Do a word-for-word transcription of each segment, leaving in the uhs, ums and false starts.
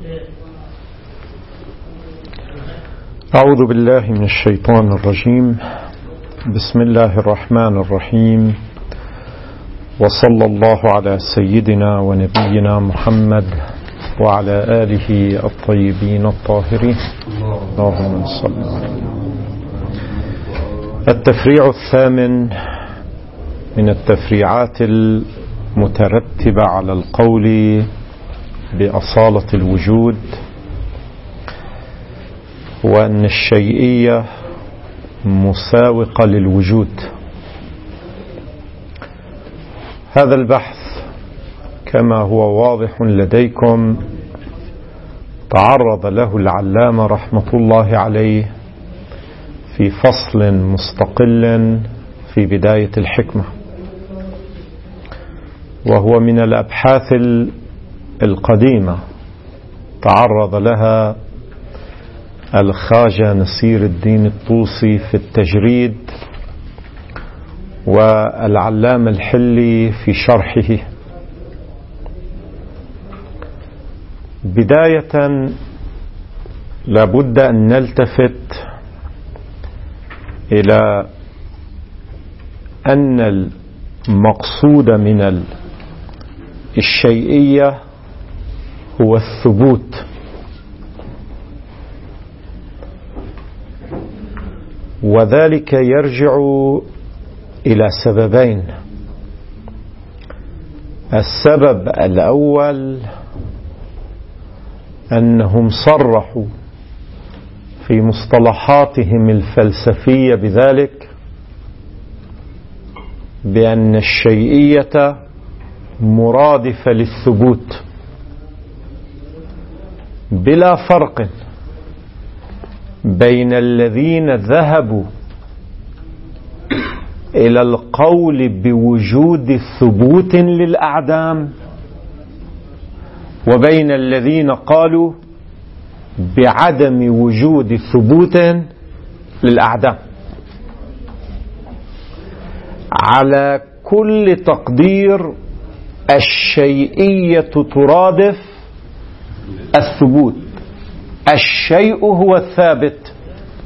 أعوذ بالله من الشيطان الرجيم. بسم الله الرحمن الرحيم، وصلى الله على سيدنا ونبينا محمد وعلى آله الطيبين الطاهرين. اللهم صل عليه. التفريع الثامن من التفريعات المترتبة على القول بأصالة الوجود، وأن الشيئية مساوقة للوجود. هذا البحث كما هو واضح لديكم تعرض له العلامة رحمة الله عليه في فصل مستقل في بداية الحكمة، وهو من الأبحاث القديمة تعرض لها الخواجة نصير الدين الطوسي في التجريد، والعلامة الحلي في شرحه. بداية لابد أن نلتفت إلى أن المقصود من الشيئية هو الثبوت، وذلك يرجع إلى سببين. السبب الأول أنهم صرحوا في مصطلحاتهم الفلسفية بذلك، بأن الشيئية مرادفة للثبوت بلا فرق بين الذين ذهبوا إلى القول بوجود ثبوت للأعدام وبين الذين قالوا بعدم وجود ثبوت للأعدام. على كل تقدير الشيئية ترادف الثبوت، الشيء هو الثابت.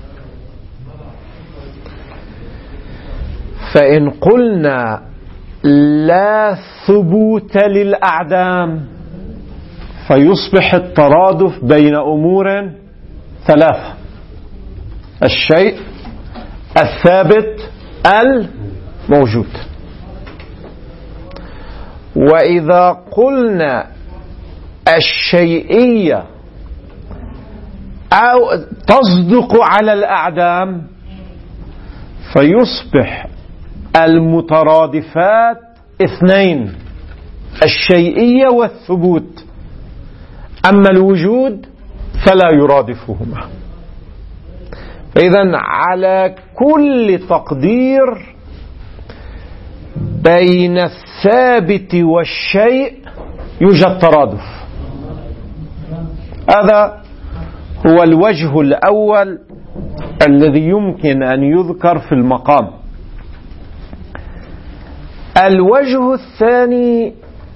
فإن قلنا لا ثبوت للأعدام فيصبح الترادف بين أمور ثلاثة: الشيء، الثابت، الموجود. وإذا قلنا الشيئية أو تصدق على الأعدام فيصبح المترادفات اثنين: الشيئية والثبوت، أما الوجود فلا يرادفهما. فإذا على كل تقدير بين الثابت والشيء يوجد ترادف. هذا هو الوجه الأول الذي يمكن أن يذكر في المقام. الوجه الثاني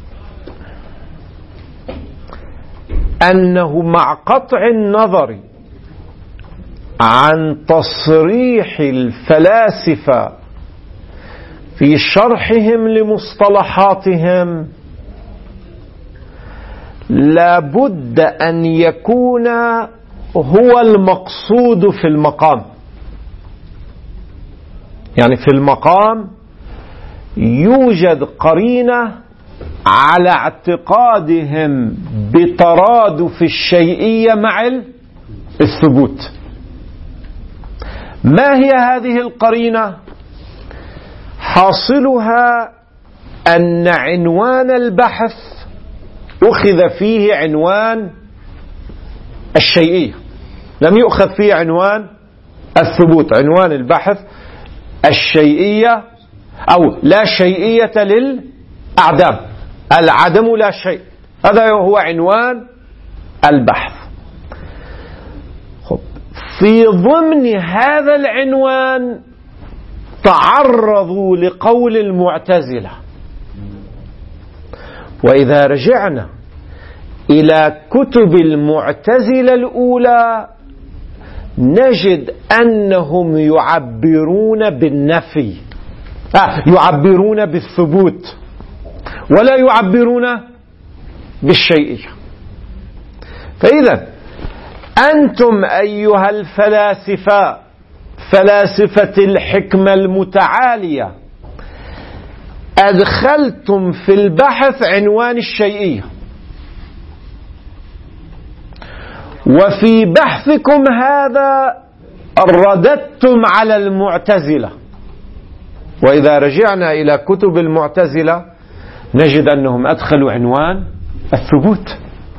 أنه مع قطع النظر عن تصريح الفلاسفة في شرحهم لمصطلحاتهم لابد أن يكون هو المقصود في المقام. يعني في المقام يوجد قرينة على اعتقادهم بترادف الشيئية مع الثبوت. ما هي هذه القرينة؟ حاصلها أن عنوان البحث أخذ فيه عنوان الشيئية، لم يؤخذ فيه عنوان الثبوت. عنوان البحث الشيئية أو لا شيئية للأعدام، العدم لا شيء، هذا هو عنوان البحث. في ضمن هذا العنوان تعرضوا لقول المعتزلة. وإذا رجعنا إلى كتب المعتزلة الأولى نجد أنهم يعبرون بالنفي، آه يعبرون بالثبوت ولا يعبرون بالشيئية. فإذا أنتم أيها الفلاسفة، فلاسفة الحكمة المتعالية، أدخلتم في البحث عنوان الشيئية، وفي بحثكم هذا رددتم على المعتزلة. وإذا رجعنا إلى كتب المعتزلة نجد أنهم أدخلوا عنوان الثبوت،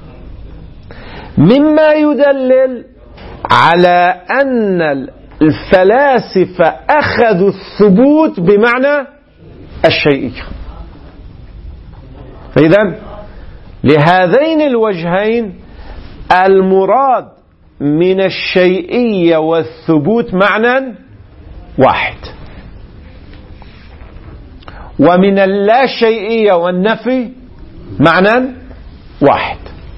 مما يدلل على أن الفلاسفة أخذوا الثبوت بمعنى الشيئية. فإذا لهذين الوجهين المراد من الشيئية والثبوت معنى واحد، ومن اللا شيئية والنفي معنى واحد.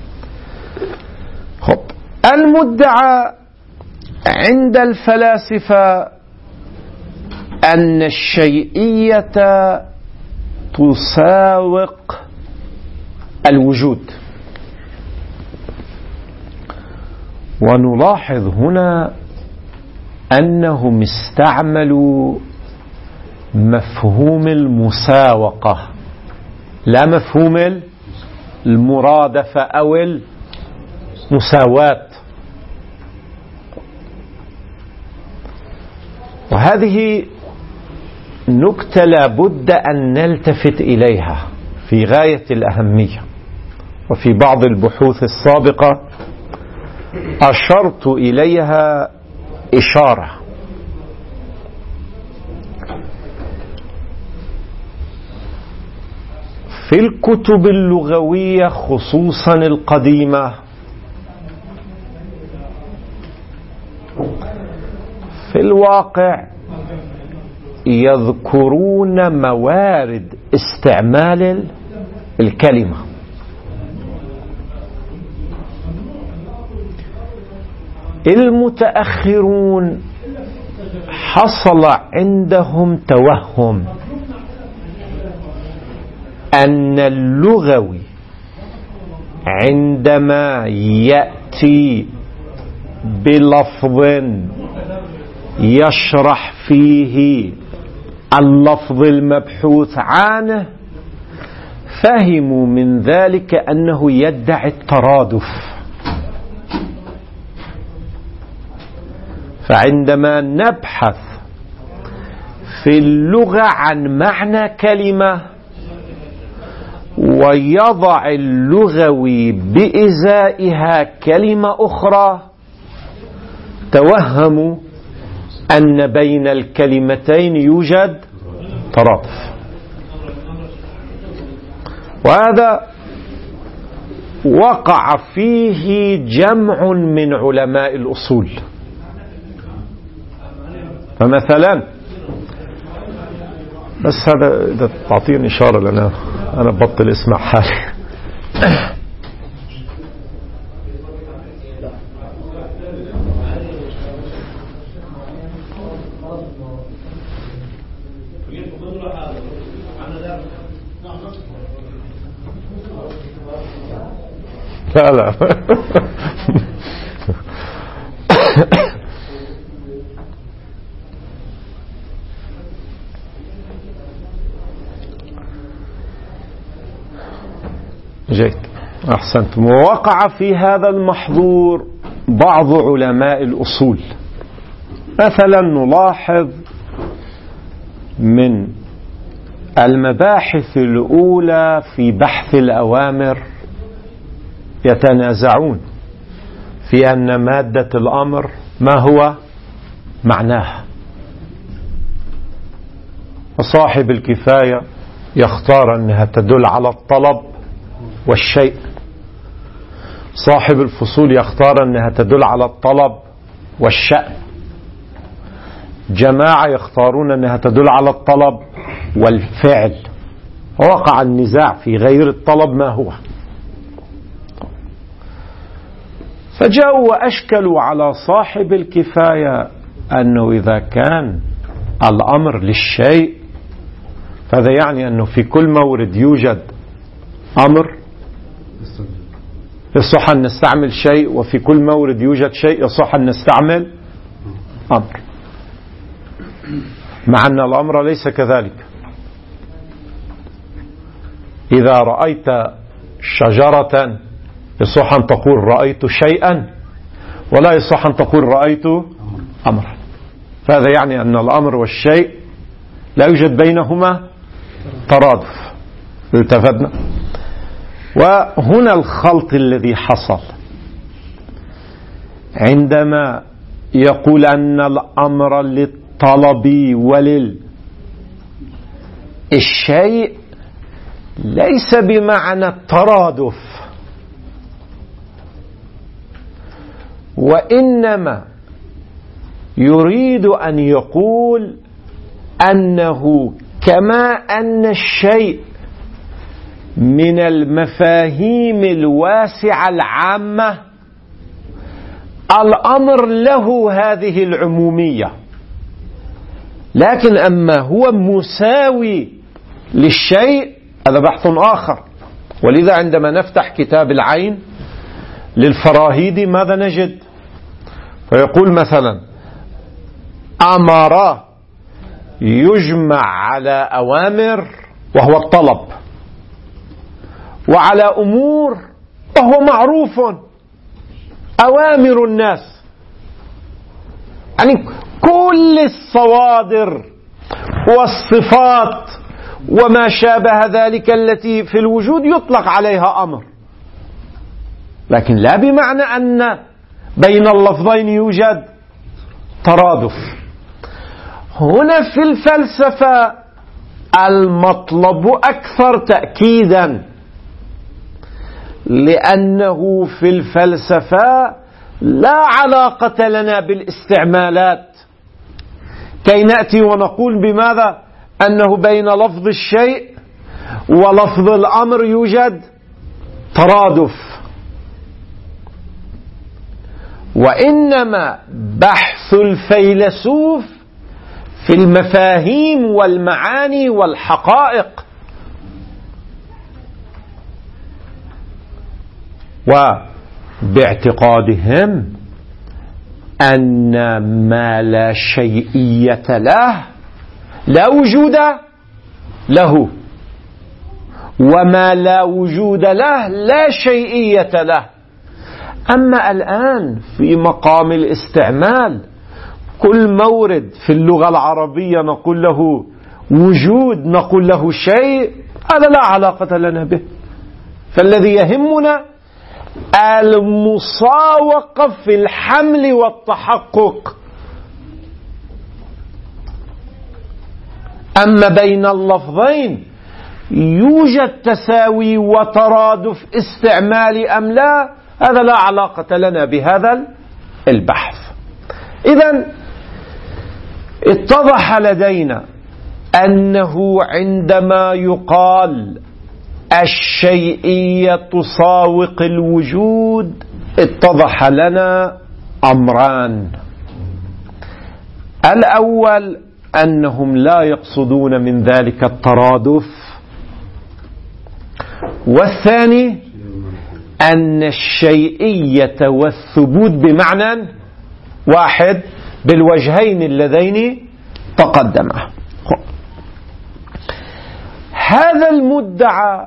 خب، المدعى عند الفلاسفة أن الشيئية تساوق الوجود، ونلاحظ هنا أنهم استعملوا مفهوم المساوقة لا مفهوم المرادفة أو المساواة. وهذه نكتة لابد أن نلتفت إليها في غاية الأهمية، وفي بعض البحوث السابقة أشرت إليها إشارة. في الكتب اللغوية خصوصا القديمة في الواقع يذكرون موارد استعمال الكلمة. المتأخرون حصل عندهم توهم أن اللغوي عندما يأتي بلفظ يشرح فيه اللفظ المبحوث عنه فهموا من ذلك أنه يدعي الترادف. فعندما نبحث في اللغة عن معنى كلمة ويضع اللغوي بإزائها كلمة أخرى توهموا أن بين الكلمتين يوجد ترادف، وهذا وقع فيه جمع من علماء الأصول. فمثلا بس هذا إذا تعطيني إشارة لنا أنا بطل اسمع حالي. لا لا جيد، أحسنت. ووقع في هذا المحظور بعض علماء الأصول. مثلا نلاحظ من المباحث الأولى في بحث الأوامر يتنازعون في أن مادة الأمر ما هو معناه، وصاحب الكفاية يختار أنها تدل على الطلب والشيء، صاحب الفصول يختار أنها تدل على الطلب والشأن، جماعة يختارون أنها تدل على الطلب والفعل. ووقع النزاع في غير الطلب ما هو. فجاءوا وأشكلوا على صاحب الكفاية أنه إذا كان الأمر للشيء فهذا يعني أنه في كل مورد يوجد أمر يصح أن نستعمل شيء، وفي كل مورد يوجد شيء يصح أن نستعمل أمر، مع أن الأمر ليس كذلك. إذا رأيت شجرة يصح أن تقول رأيت شيئا، ولا يصح أن تقول رأيت أمرا. فهذا يعني أن الأمر والشيء لا يوجد بينهما ترادف. التفتنا. وهنا الخلط الذي حصل عندما يقول أن الأمر للطلب وللشيء ليس بمعنى الترادف، وإنما يريد أن يقول أنه كما أن الشيء من المفاهيم الواسعة العامة، الأمر له هذه العمومية، لكن أما هو مساوي للشيء هذا بحث آخر. ولذا عندما نفتح كتاب العين للفراهيدي ماذا نجد؟ فيقول مثلا أمر يجمع على أوامر وهو الطلب، وعلى أمور وهو معروف أوامر الناس. يعني كل الصوادر والصفات وما شابه ذلك التي في الوجود يطلق عليها أمر، لكن لا بمعنى أن بين اللفظين يوجد ترادف. هنا في الفلسفة المطلب أكثر تأكيدا، لأنه في الفلسفة لا علاقة لنا بالاستعمالات كي نأتي ونقول بماذا أنه بين لفظ الشيء ولفظ الأمر يوجد ترادف، وإنما بحث الفيلسوف في المفاهيم والمعاني والحقائق، وباعتقادهم أن ما لا شيئية له لا وجود له، وما لا وجود له لا شيئية له. أما الآن في مقام الاستعمال كل مورد في اللغة العربية نقول له وجود، نقول له شيء، هذا لا علاقة لنا به. فالذي يهمنا المساوقة في الحمل والتحقق. أما بين اللفظين يوجد تساوي وترادف استعمالي أم لا، هذا لا علاقة لنا بهذا البحث. إذن اتضح لدينا أنه عندما يقال الشيئية تساوق الوجود اتضح لنا أمران. الأول أنهم لا يقصدون من ذلك الترادف، والثاني أن الشيئية والثبوت بمعنى واحد بالوجهين اللذين تقدما. هذا المدعى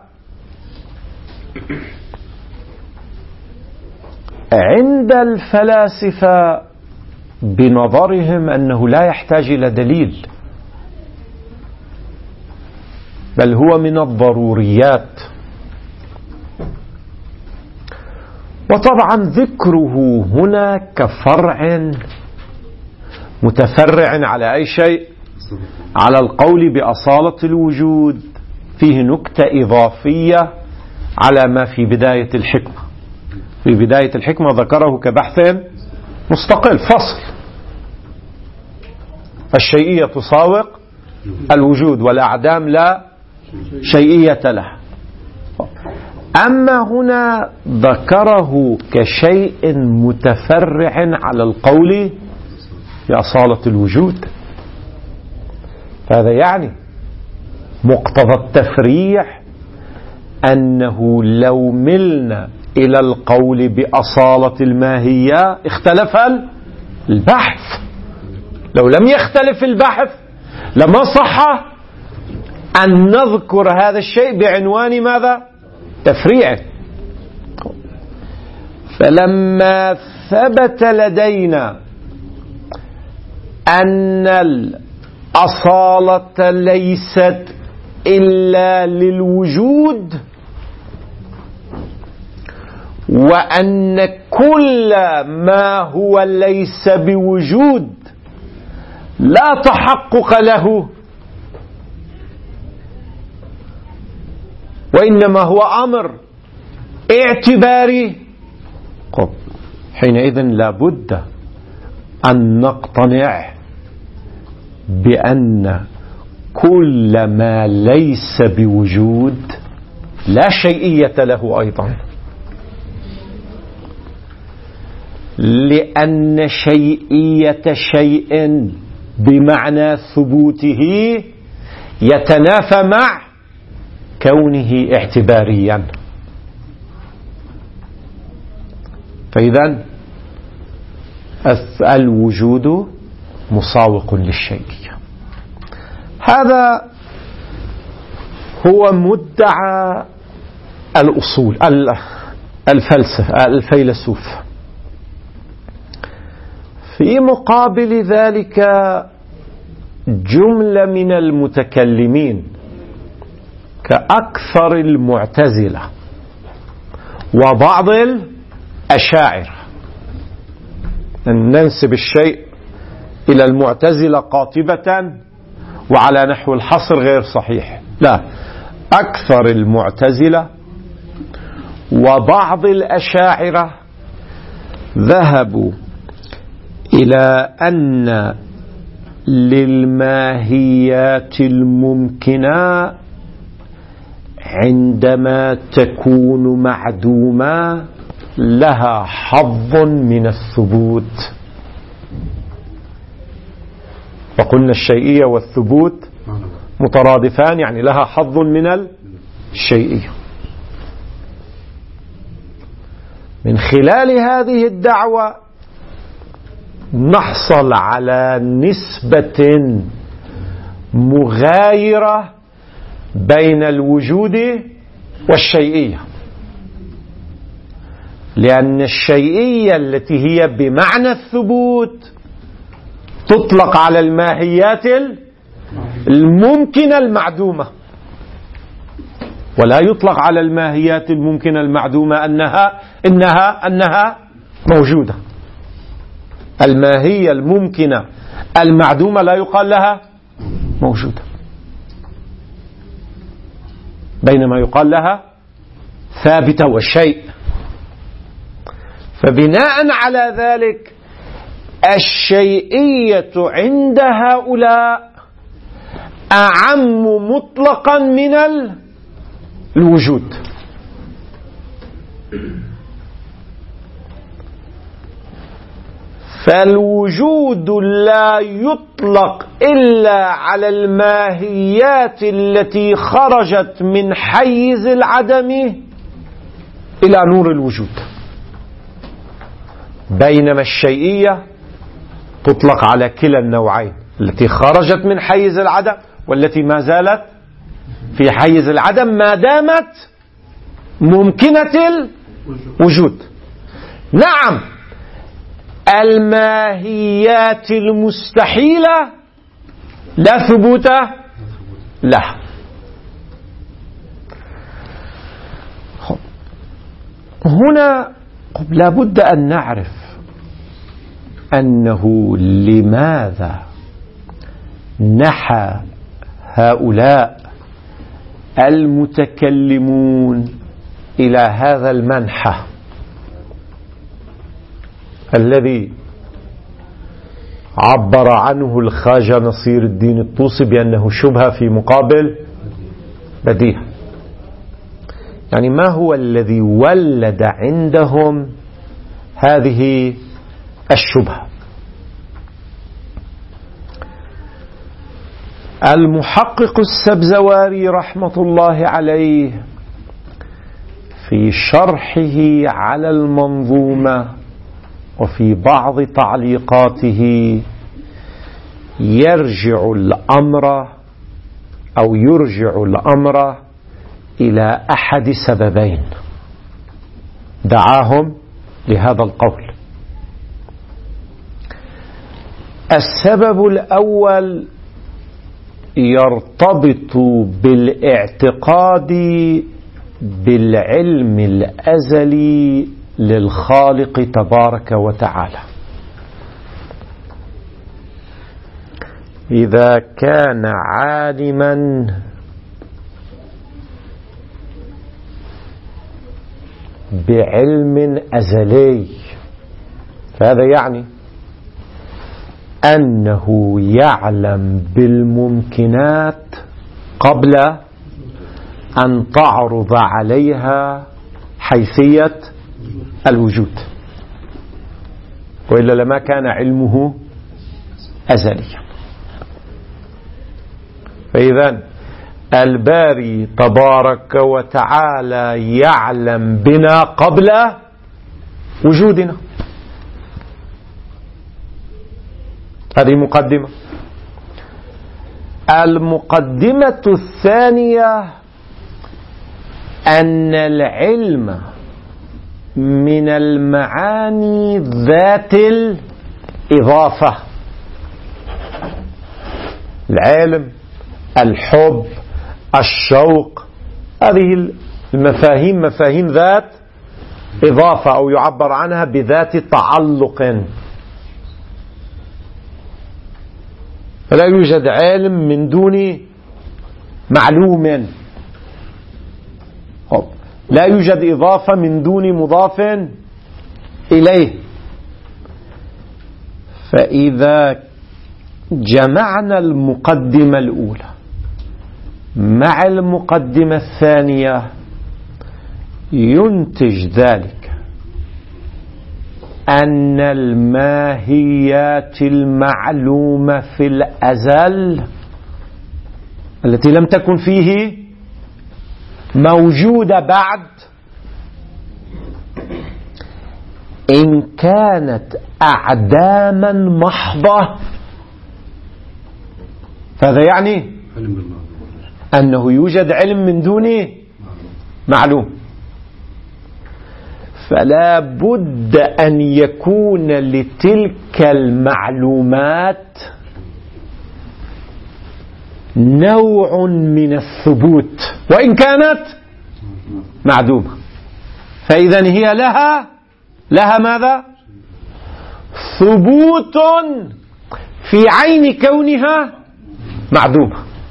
عند الفلاسفة بنظرهم أنه لا يحتاج إلى دليل، بل هو من الضروريات. وطبعا ذكره هنا كفرع متفرع على أي شيء، على القول بأصالة الوجود، فيه نكتة إضافية على ما في بداية الحكمة. في بداية الحكمة ذكره كبحث مستقل فصل: الشيئية تساوق الوجود والأعدام لا شيئية لها. أما هنا ذكره كشيء متفرع على القول بأصالة الوجود. فهذا يعني مقتضى التفريع أنه لو ملنا إلى القول بأصالة الماهية اختلف البحث. لو لم يختلف البحث لما صح أن نذكر هذا الشيء بعنوان ماذا؟ تفريعه. فلما ثبت لدينا أن الأصالة ليست إلا للوجود، وأن كل ما هو ليس بوجود لا تحقق له، وإنما هو أمر اعتباري، حينئذ لا بد أن نقتنع بأن كل ما ليس بوجود لا شيئية له أيضا، لأن شيئية شيء بمعنى ثبوته يتنافى مع كونه اعتباريا. فإذا الوجود مساوق للشيئية. هذا هو مدعى الأصول الفلسفة الفيلسوف. في مقابل ذلك جملة من المتكلمين كأكثر المعتزلة وبعض الأشاعرة، أن ننسب الشيء إلى المعتزلة قاطبة وعلى نحو الحصر غير صحيح، لا، أكثر المعتزلة وبعض الأشاعرة ذهبوا إلى أن للماهيات الممكنة عندما تكون معدومة لها حظ من الثبوت. وقلنا الشيئية والثبوت مترادفان، يعني لها حظ من الشيئية. من خلال هذه الدعوة نحصل على نسبة مغايرة بين الوجود والشيئية، لأن الشيئية التي هي بمعنى الثبوت تطلق على الماهيات الممكنة المعدومة، ولا يطلق على الماهيات الممكنة المعدومة أنها إنها أنها موجودة. الماهية الممكنة المعدومة لا يقال لها موجودة، بينما يقال لها ثابتة والشيء. فبناء على ذلك الشيئية عند هؤلاء أعم مطلقا من الوجود. فالوجود لا يطلق إلا على الماهيات التي خرجت من حيز العدم إلى نور الوجود، بينما الشيئية تطلق على كلا النوعين، التي خرجت من حيز العدم والتي ما زالت في حيز العدم ما دامت ممكنة الوجود. نعم، الماهيات المستحيلة لا ثبوت لها. هنا لابد أن نعرف أنه لماذا نحى هؤلاء المتكلمون إلى هذا المنحى الذي عبر عنه الخواجة نصير الدين الطوسي بأنه شبهة في مقابل بديهة. يعني ما هو الذي ولد عندهم هذه الشبهة؟ المحقق السبزواري رحمة الله عليه في شرحه على المنظومة وفي بعض تعليقاته يرجع الأمر أو يرجع الأمر إلى أحد سببين دعاهم لهذا القول. السبب الأول يرتبط بالاعتقاد بالعلم الأزلي للخالق تبارك وتعالى. إذا كان عالما بعلم أزلي فهذا يعني أنه يعلم بالممكنات قبل أن تعرض عليها حيثية الوجود، وإلا لما كان علمه أزليا. فإذا الباري تبارك وتعالى يعلم بنا قبل وجودنا. هذه مقدمة. المقدمة الثانية أن العلم من المعاني ذات الإضافة. العلم، الحب، الشوق، هذه المفاهيم مفاهيم ذات إضافة أو يعبر عنها بذات تعلق. فلا يوجد علم من دون معلوم، لا يوجد إضافة من دون مضاف إليه. فإذا جمعنا المقدمة الأولى مع المقدمة الثانية ينتج ذلك أن الماهيات المعلومة في الأزل التي لم تكن فيه موجودة بعد، إن كانت أعداما محضة فهذا يعني أنه يوجد علم من دون معلوم. فلا بد أن يكون لتلك المعلومات نوع من الثبوت وإن كانت معدومة. فإذا هي لها لها ماذا؟ ثبوت في عين كونها معدومة.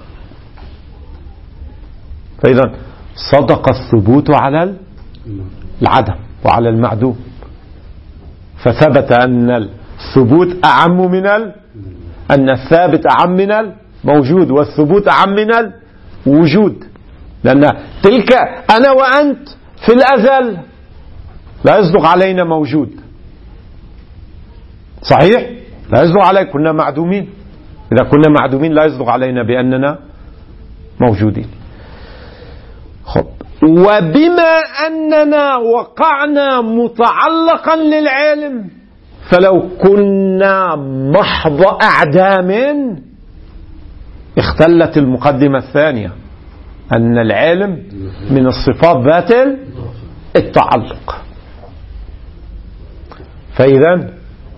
فإذا صدق الثبوت على العدم وعلى المعدوم، فثبت أن الثبوت أعم من ال... أن الثابت أعم من الموجود، والثبوت أعم من الوجود. لأن تلك أنا وأنت في الأزل لا يصدق علينا موجود، صحيح؟ لا يصدق علينا، كنا معدومين. إذا كنا معدومين لا يصدق علينا بأننا موجودين. خب، وبما أننا وقعنا متعلقا للعلم فلو كنا محض أعدام اختلت المقدمة الثانية أن العلم من الصفات ذات التعلق. فإذا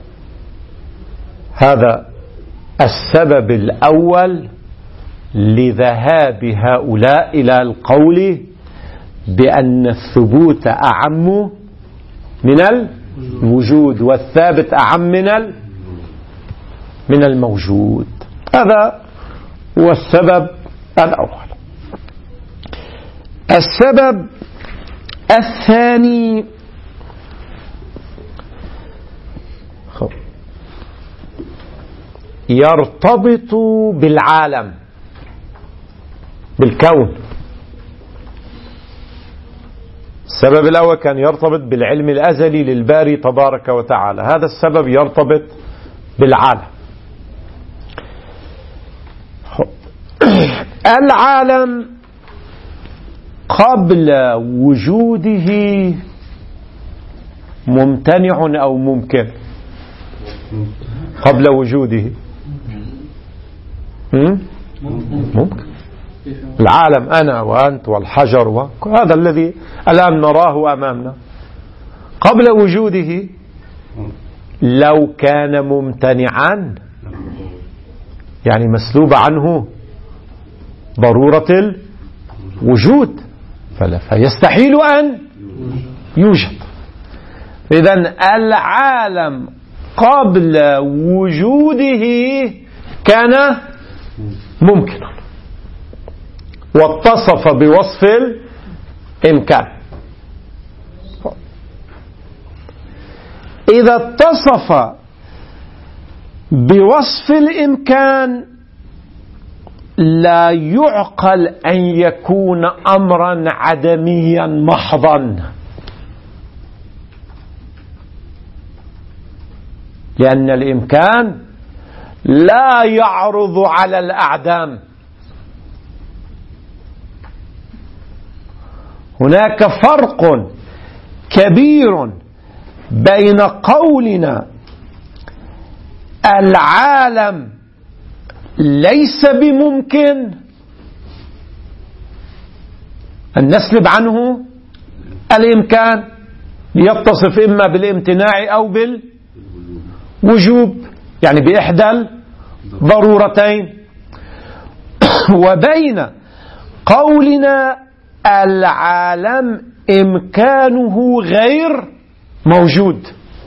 هذا السبب الأول لذهاب هؤلاء إلى القول بأن الثبوت أعم من الوجود والثابت أعم من من الموجود. هذا هو السبب الأول. السبب الثاني يرتبط بالعالم، بالكون. السبب الأول كان يرتبط بالعلم الأزلي للباري تبارك وتعالى، هذا السبب يرتبط بالعالم. العالم قبل وجوده ممتنع أو ممكن؟ قبل وجوده ممكن. العالم أنا وأنت والحجر وهذا الذي الآن نراه أمامنا قبل وجوده لو كان ممتنعا يعني مسلوب عنه ضرورة الوجود فلا فيستحيل أن يوجد. إذن العالم قبل وجوده كان ممكنا واتصف بوصف الإمكان. إذا اتصف بوصف الإمكان لا يعقل أن يكون أمرا عدميا محضا، لأن الإمكان لا يعرض على الأعدام. هناك فرق كبير بين قولنا العالم ليس بممكن أن نسلب عنه الإمكان ليتصف إما بالامتناع أو بالوجوب يعني بإحدى الضرورتين، وبين قولنا العالم إمكانه غير موجود.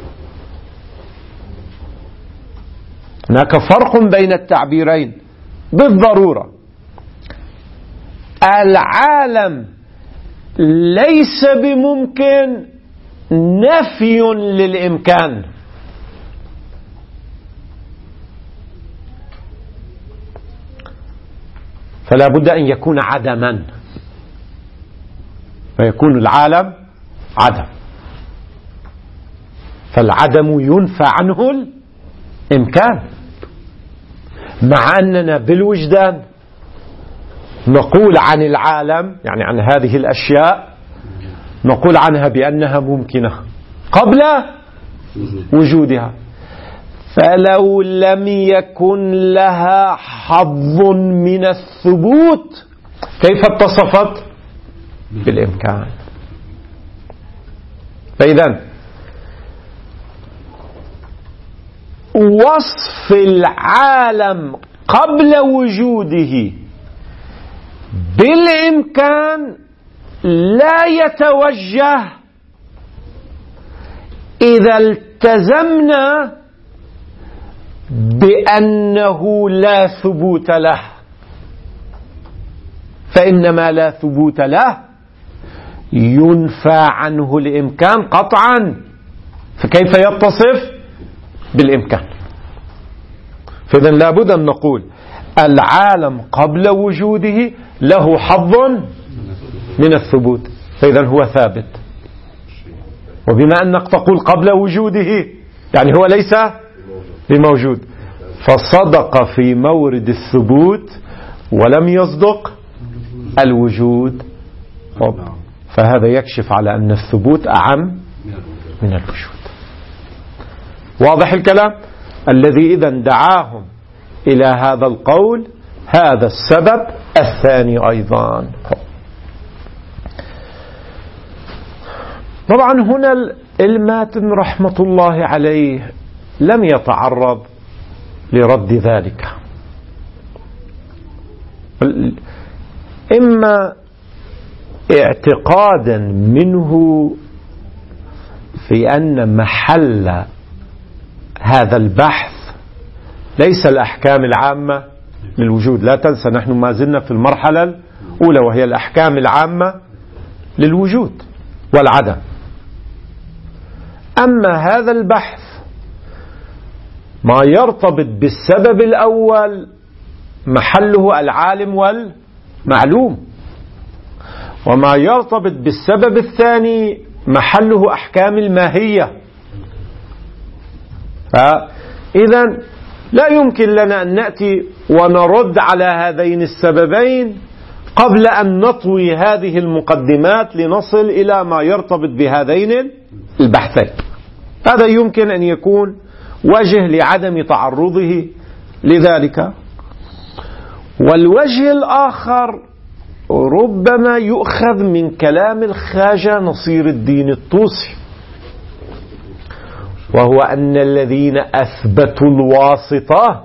هناك فرق بين التعبيرين بالضرورة. العالم ليس بممكن نفي للإمكان، فلا بد أن يكون عدما فيكون العالم عدم، فالعدم ينفى عنه الإمكان، مع أننا بالوجدان نقول عن العالم يعني عن هذه الأشياء نقول عنها بأنها ممكنة قبل وجودها. فلو لم يكن لها حظ من الثبوت كيف اتصفت بالإمكان؟ فإذا وصف العالم قبل وجوده بالإمكان لا يتوجه إذا التزمنا بأنه لا ثبوت له، فإنما لا ثبوت له ينفى عنه الإمكان قطعا، فكيف يتصف بالإمكان؟ فإذا لابد أن نقول العالم قبل وجوده له حظ من الثبوت، فإذا هو ثابت. وبما أنك تقول قبل وجوده يعني هو ليس بموجود، فصدق في مورد الثبوت ولم يصدق الوجود، فهذا يكشف على أن الثبوت أعم من الوجود. واضح الكلام؟ الذي إذا دعاهم إلى هذا القول هذا السبب الثاني أيضا. طبعا هنا الماتن رحمة الله عليه لم يتعرض لرد ذلك، إما اعتقادا منه في أن محل هذا البحث ليس الأحكام العامة للوجود. لا تنسى نحن ما زلنا في المرحلة الأولى وهي الأحكام العامة للوجود والعدم. أما هذا البحث ما يرتبط بالسبب الأول محله العالم والمعلوم، وما يرتبط بالسبب الثاني محله أحكام الماهية. فإذا لا يمكن لنا أن نأتي ونرد على هذين السببين قبل أن نطوي هذه المقدمات لنصل إلى ما يرتبط بهذين البحثين. هذا يمكن أن يكون وجه لعدم تعرضه لذلك. والوجه الآخر ربما يؤخذ من كلام الخواجة نصير الدين الطوسي، وهو أن الذين أثبتوا الواسطة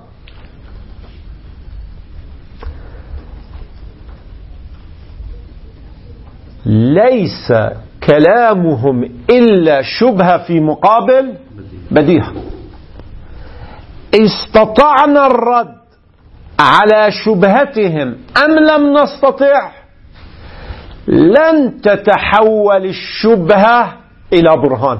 ليس كلامهم إلا شبهة في مقابل بديهة. استطعنا الرد على شبهتهم أم لم نستطع، لن تتحول الشبهة إلى برهان.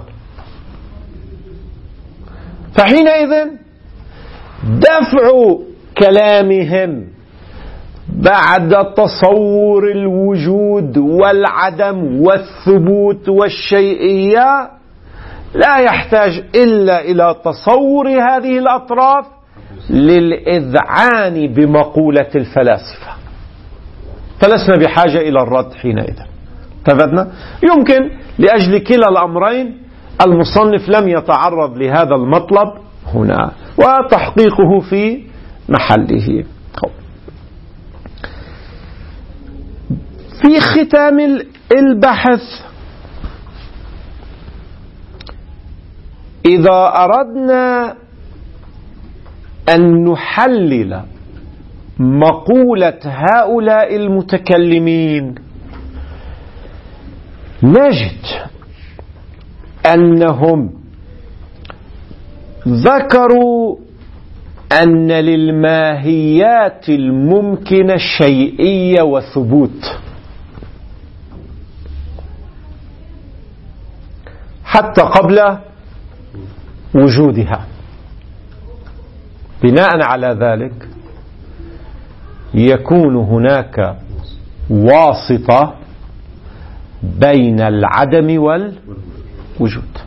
فحينئذ دفع كلامهم بعد تصور الوجود والعدم والثبوت والشيئية لا يحتاج إلا إلى تصور هذه الأطراف للإذعان بمقولة الفلاسفة، فلسنا بحاجة إلى الرد حينئذ. تفدنا؟ يمكن لأجل كلا الأمرين المصنف لم يتعرض لهذا المطلب هنا، وتحقيقه في محله. في ختام البحث، إذا أردنا أن نحلل مقولة هؤلاء المتكلمين نجد أنهم ذكروا أن للماهيات الممكنة شيئية وثبوت حتى قبل وجودها. بناء على ذلك يكون هناك واسطة بين العدم والوجود.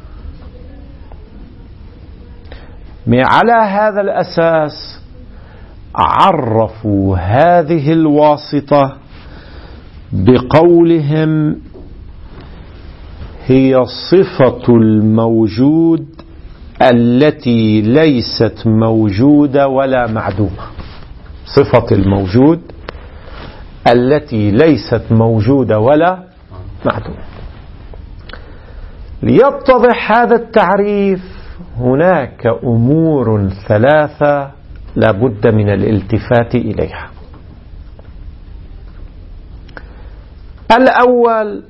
على هذا الأساس عرفوا هذه الواسطة بقولهم هي صفة الموجود التي ليست موجودة ولا معدومة. صفة الموجود التي ليست موجودة ولا معدومة. ليتضح هذا التعريف هناك أمور ثلاثة لا بد من الالتفات إليها. الأول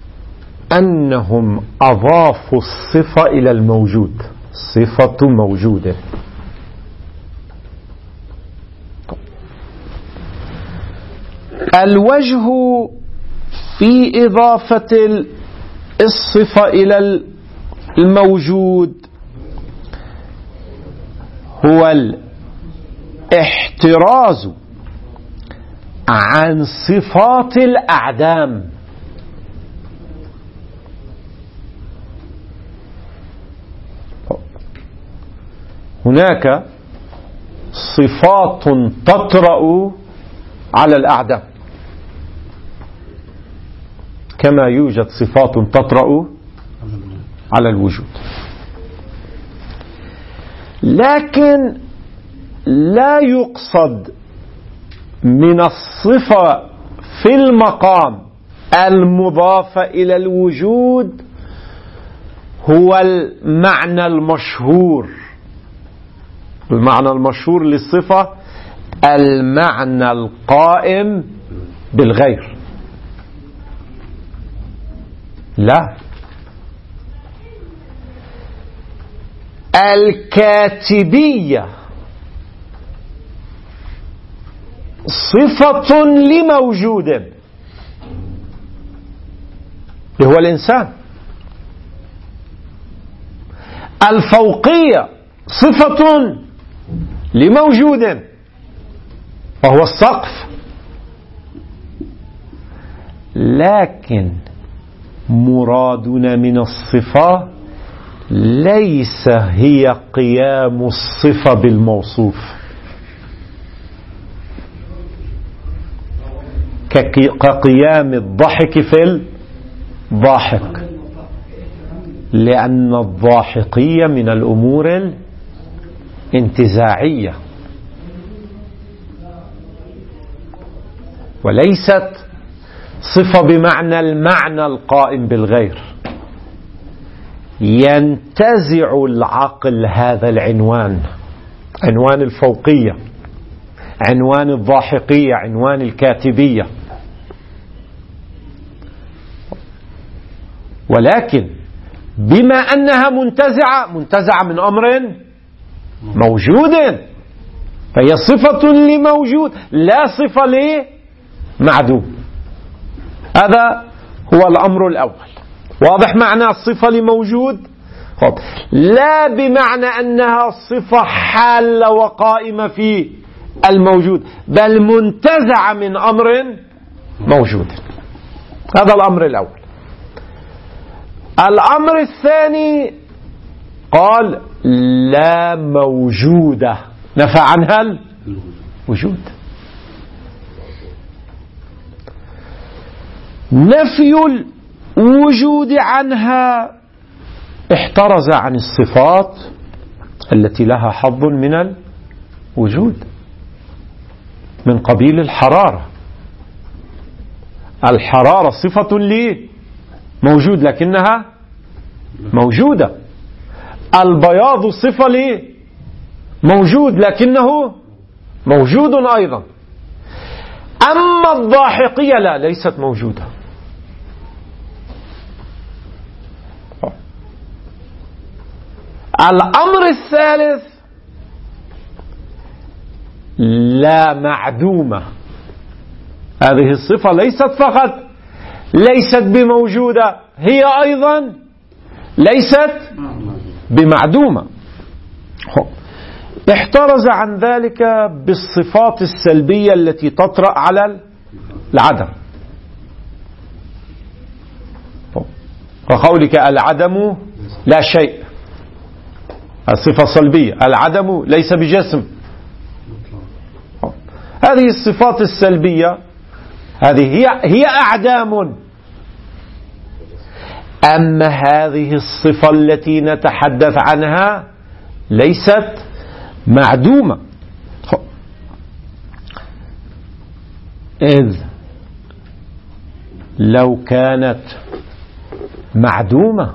أنهم أضافوا الصفة إلى الموجود، صفة موجودة. الوجه في إضافة الصفة إلى الموجود هو الاحتراز عن صفات الأعدام. هناك صفات تطرأ على الأعدام كما يوجد صفات تطرأ على الوجود، لكن لا يقصد من الصفة في المقام المضافة إلى الوجود هو المعنى المشهور. المعنى المشهور للصفة المعنى القائم بالغير، لا، الكاتبية صفة لموجود هو الإنسان. الفوقية صفة لموجود وهو السقف. لكن مرادنا من الصفة ليس هي قيام الصفة بالموصوف، كقيام الضحك في الضاحك، لأن الضاحكية من الأمور الانتزاعية وليست صفة بمعنى المعنى القائم بالغير. ينتزع العقل هذا العنوان، عنوان الفوقية، عنوان الضاحكية، عنوان الكاتبية، ولكن بما أنها منتزعة منتزعة من أمر موجود، فهي صفة لموجود لا صفة لمعدوم. هذا هو الأمر الأول. واضح معنى الصفة لموجود؟ خب. لا بمعنى أنها صفة حالة وقائمة في الموجود، بل منتزعة من أمر موجود. هذا الأمر الأول. الأمر الثاني قال لا موجودة، نفى عنها الوجود. نفي الوجود عنها احترز عن الصفات التي لها حظ من الوجود، من قبيل الحرارة. الحرارة صفة لي موجود لكنها موجودة. البياض صفة لي موجود لكنه موجود أيضا. أما الضاحكية لا، ليست موجودة. الأمر الثالث لا معدومة. هذه الصفة ليست فقط ليست بموجودة، هي أيضا ليست بمعدومة. احترز عن ذلك بالصفات السلبية التي تطرأ على العدم، وقولك العدم لا شيء، الصفة السلبية، العدم ليس بجسم. هذه الصفات السلبية هذه هي هي أعدام. أما هذه الصفة التي نتحدث عنها ليست معدومة، إذ لو كانت معدومة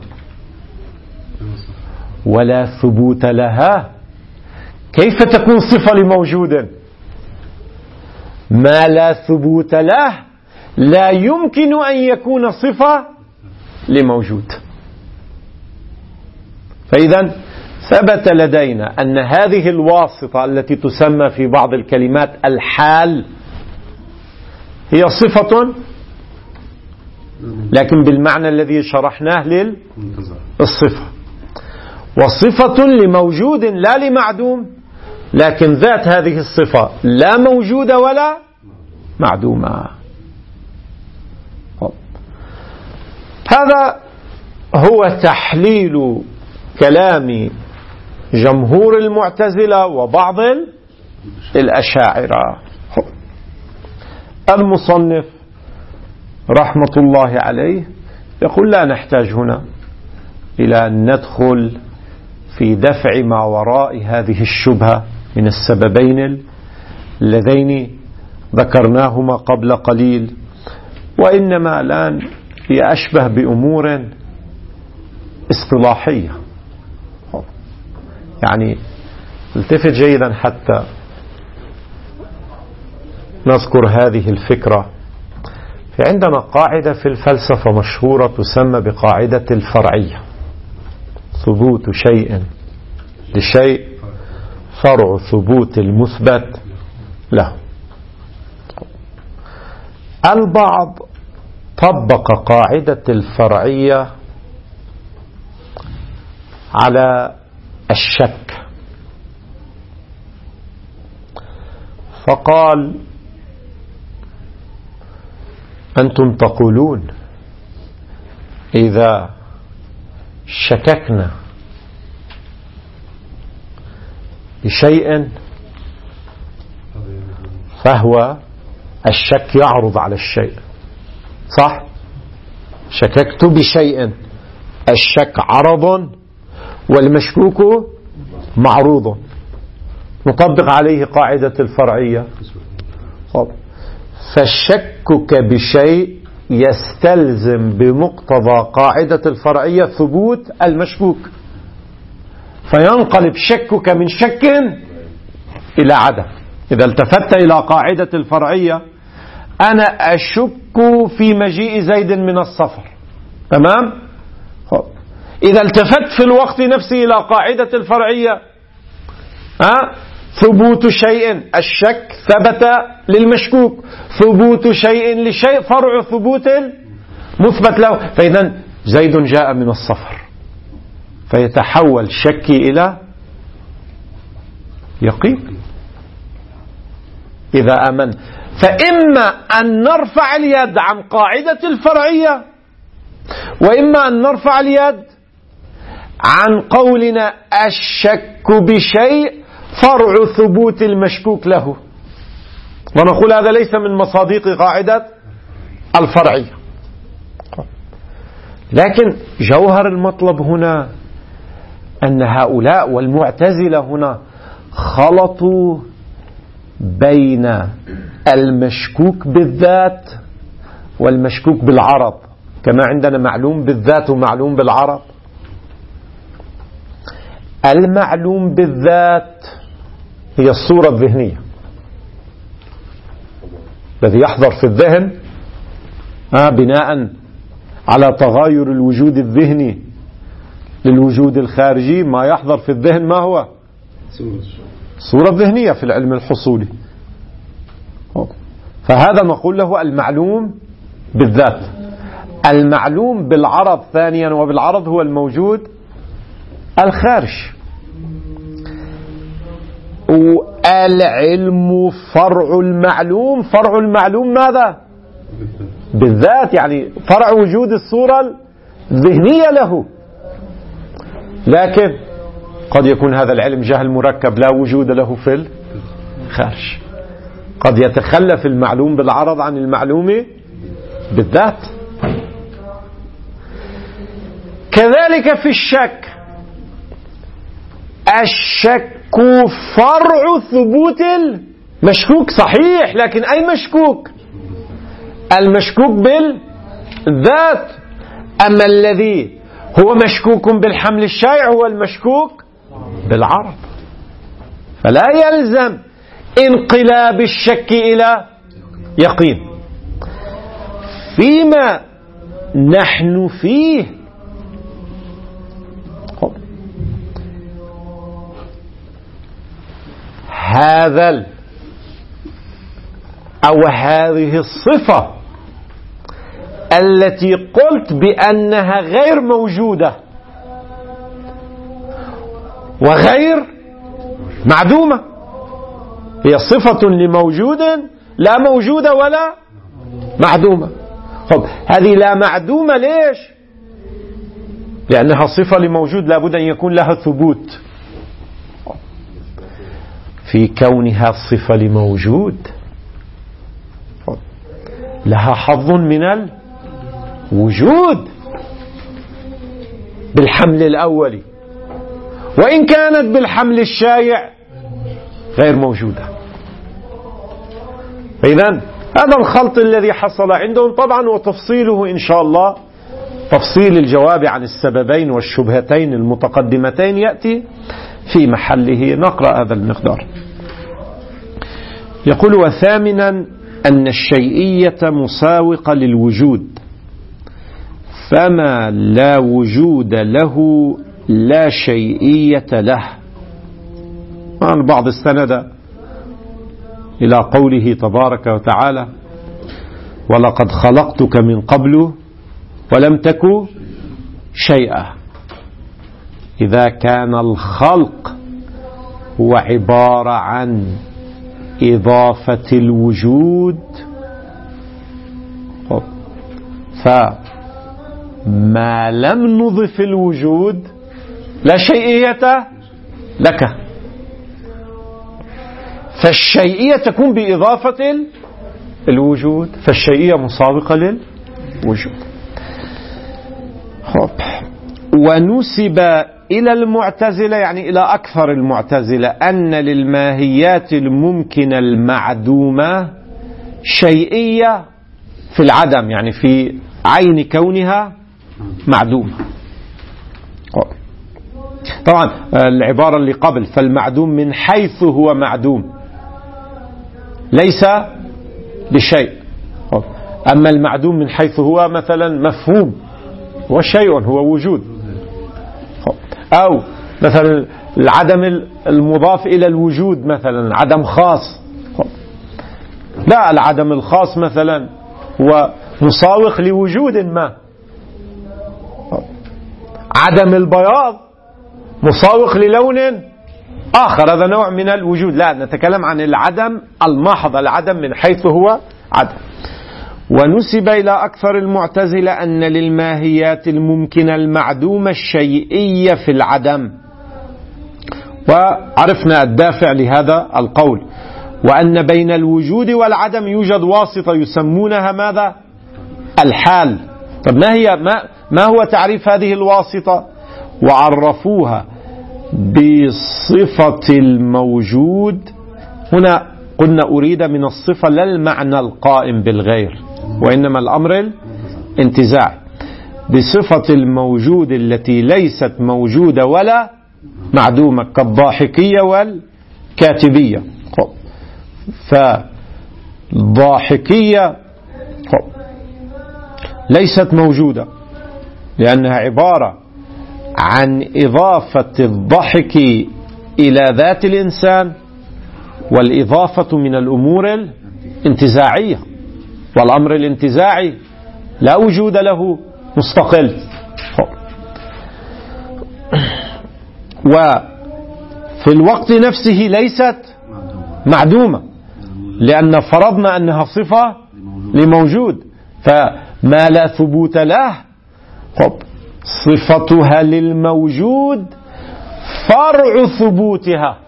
ولا ثبوت لها كيف تكون صفة لموجود؟ ما لا ثبوت له لا يمكن أن يكون صفة لموجود. فإذا ثبت لدينا أن هذه الواسطة التي تسمى في بعض الكلمات الحال هي صفة، لكن بالمعنى الذي شرحناه للصفة، وصفة لموجود لا لمعدوم، لكن ذات هذه الصفة لا موجودة ولا معدومة. هذا هو تحليل كلام جمهور المعتزلة وبعض الأشاعرة. المصنف رحمة الله عليه يقول لا نحتاج هنا إلى أن ندخل في دفع ما وراء هذه الشبهة من السببين اللذين ذكرناهما قبل قليل، وإنما الآن هي أشبه بأمور اصطلاحية. يعني التفت جيدا حتى نذكر هذه الفكرة. في عندنا قاعدة في الفلسفة مشهورة تسمى بقاعدة الفرعية، ثبوت شيء لشيء فرع ثبوت المثبت له. البعض طبق قاعدة الفرعية على الشك، فقال أنتم تقولون إذا شككنا بشيء فهو الشك يعرض على الشيء، صح؟ شككت بشيء، الشك عرض والمشكوك معروض، نطبق عليه قاعدة الفرعية. فشكك بشيء يستلزم بمقتضى قاعدة الفرعية ثبوت المشكوك، فينقلب شكك من شك إلى عدم. إذا التفت إلى قاعدة الفرعية، أنا أشك في مجيء زيد من السفر، تمام؟ إذا التفت في الوقت نفسه إلى قاعدة الفرعية، أه؟ ثبوت شيء، الشك ثبت للمشكوك، ثبوت شيء لشيء فرع ثبوت مثبت له. فإذا زيد جاء من السفر، فيتحول شكي إلى يقين إذا أمن. فإما أن نرفع اليد عن قاعدة الفرعية، وإما أن نرفع اليد عن قولنا الشك بشيء فرع ثبوت المشكوك له، ونقول هذا ليس من مصادق قاعدة الفرعية. لكن جوهر المطلب هنا أن هؤلاء والمعتزلة هنا خلطوا بين المشكوك بالذات والمشكوك بالعرض، كما عندنا معلوم بالذات ومعلوم بالعرض. المعلوم بالذات هي الصورة الذهنية الذي يحضر في الذهن آه بناء على تغاير الوجود الذهني للوجود الخارجي. ما يحضر في الذهن ما هو؟ صورة ذهنية في العلم الحصولي. فهذا نقول له المعلوم بالذات. المعلوم بالعرض ثانيا، وبالعرض هو الموجود الخارج. والعلم فرع المعلوم، فرع المعلوم ماذا؟ بالذات، يعني فرع وجود الصورة الذهنية له. لكن قد يكون هذا العلم جهل مركب لا وجود له في الخارج، قد يتخلف المعلوم بالعرض عن المعلوم بالذات. كذلك في الشك، الشك فرع ثبوت المشكوك، صحيح، لكن أي مشكوك؟ المشكوك بالذات. أما الذي هو مشكوك بالحمل الشائع هو المشكوك بالعرض. فلا يلزم انقلاب الشك إلى يقين. فيما نحن فيه هذا أو هذه الصفة التي قلت بأنها غير موجودة وغير معدومة، هي صفة لموجود لا موجودة ولا معدومة. طب هذه لا معدومة ليش؟ لأنها صفة لموجود لابد أن يكون لها ثبوت. في كونها صفة لموجود لها حظ من الوجود بالحمل الأولي، وإن كانت بالحمل الشائع غير موجودة. إذن هذا الخلط الذي حصل عندهم طبعا، وتفصيله إن شاء الله، تفصيل الجواب عن السببين والشبهتين المتقدمتين يأتي في محله. نقرأ هذا المقدار. يقول: وثامنا أن الشيئية مساوقة للوجود، فما لا وجود له لا شيئية له. البعض استند إلى قوله تبارك وتعالى: ولقد خلقتك من قبل ولم تك شيئا. إذا كان الخلق هو عبارة عن إضافة الوجود فما لم نضف الوجود لا شيئية لك، فالشيئية تكون بإضافة الوجود، فالشيئية مسابقة للوجود. ونسب إلى المعتزلة يعني إلى أكثر المعتزلة أن للماهيات الممكنة المعدومة شيئية في العدم، يعني في عين كونها معدومة. طبعا العبارة اللي قبل فالمعدوم من حيث هو معدوم ليس بشيء، أما المعدوم من حيث هو مثلا مفهوم هو شيء، هو وجود. أو مثلا العدم المضاف إلى الوجود مثلا عدم خاص، لا، العدم الخاص مثلا هو مساوق لوجود ما. عدم البياض مساوق للون آخر، هذا نوع من الوجود. لا، نتكلم عن العدم المحض، العدم من حيث هو عدم. ونسب إلى أكثر المعتزلة أن للماهيات الممكنة المعدومة الشيئية في العدم، وعرفنا الدافع لهذا القول، وأن بين الوجود والعدم يوجد واسطة يسمونها ماذا؟ الحال. طب ما هي ما, ما هو تعريف هذه الواسطة؟ وعرفوها بصفة الموجود. هنا قلنا أريد من الصفة لا المعنى القائم بالغير، وإنما الأمر الانتزاعي، بصفة الموجود التي ليست موجودة ولا معدومة، كالضاحكية والكاتبية. فالضاحكية ليست موجودة لأنها عبارة عن إضافة الضحك إلى ذات الإنسان، والإضافة من الأمور الانتزاعية، والأمر الانتزاعي لا وجود له مستقل. وفي الوقت نفسه ليست معدومة، لأن فرضنا أنها صفة لموجود، فما لا ثبوت له صفتها للموجود فرع ثبوتها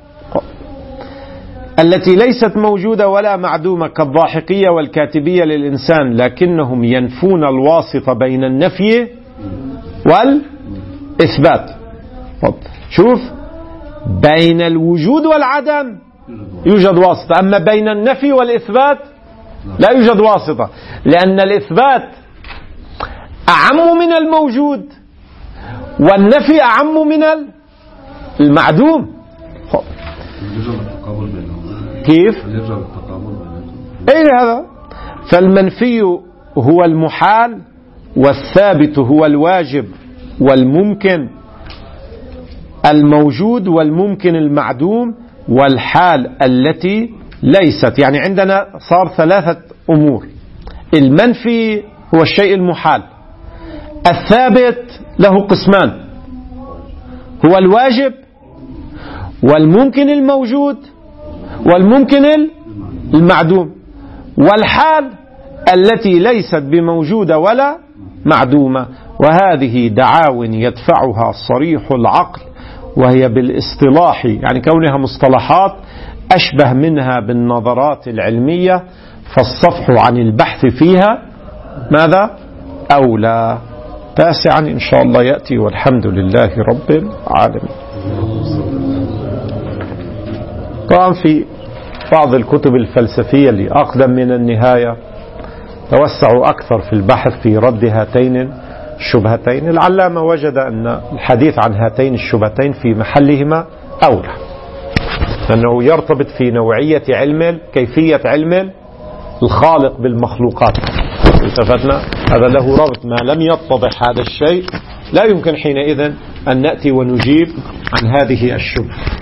التي ليست موجودة ولا معدومة، كالضاحكية والكاتبية للإنسان، لكنهم ينفون الواسطة بين النفي والإثبات. شوف، بين الوجود والعدم يوجد واسطة، أما بين النفي والإثبات لا يوجد واسطة، لأن الإثبات أعم من الموجود والنفي أعم من المعدوم. كيف؟ أين هذا؟ فالمنفي هو المحال، والثابت هو الواجب والممكن الموجود والممكن المعدوم والحال التي ليست. يعني عندنا صار ثلاثة أمور: المنفي هو الشيء المحال، الثابت له قسمان، هو الواجب والممكن الموجود والممكن المعدوم، والحال التي ليست بموجودة ولا معدومة. وهذه دعاو يدفعها صريح العقل، وهي بالاصطلاح يعني كونها مصطلحات أشبه منها بالنظرات العلمية، فالصفح عن البحث فيها ماذا؟ أولى. تاسعا إن شاء الله يأتي، والحمد لله رب العالمين. طبعا في بعض الكتب الفلسفية اللي أقدم من النهاية توسعوا أكثر في البحث في رد هاتين الشبهتين. العلامة وجد أن الحديث عن هاتين الشبهتين في محلهما أولى، لأنه يرتبط في نوعية علم كيفية علم الخالق بالمخلوقات. التفتنا هذا له ربط، ما لم يتضح هذا الشيء لا يمكن حينئذ أن نأتي ونجيب عن هذه الشبهة.